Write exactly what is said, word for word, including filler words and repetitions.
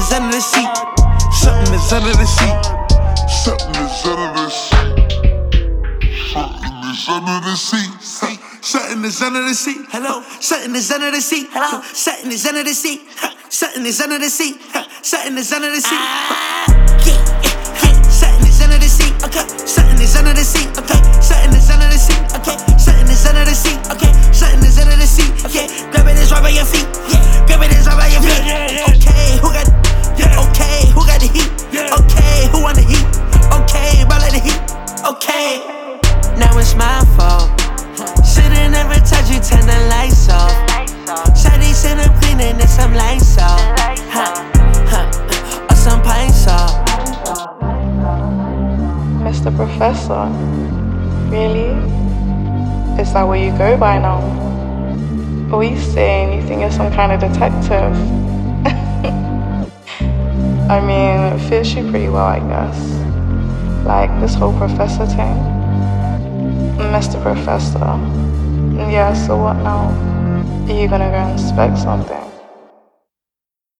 is under the seat. Something is under the seat. Something is under the seat. Something is under the seat. Something is under the seat. Hello. Something is under the seat. Hello. Something is under the seat. Something is under the seat. Something is under the seat. Something is under the seat. Okay. Something is under the seat. Okay. Something is under the seat. Okay. Something is under the seat. Okay. Something is under the seat. Okay. Grab it, it's right by your feet. Grab it, it's right by your feet. Okay. Who got? Okay. Who got the heat? Okay. Who want the heat? Okay. Ball like the heat. Okay. Now it's my fault. Should've never touched you, turn the lights off. Shawty said I'm cleaning and some lights off. Huh, huh, or some pine salt. Mister Professor, really? Is that what you go by now? Are you saying you think you're some kind of detective? I mean, it fits you pretty well, I guess. Like this whole professor thing. Mister Professor. Yeah, so what now? Are you gonna go inspect something?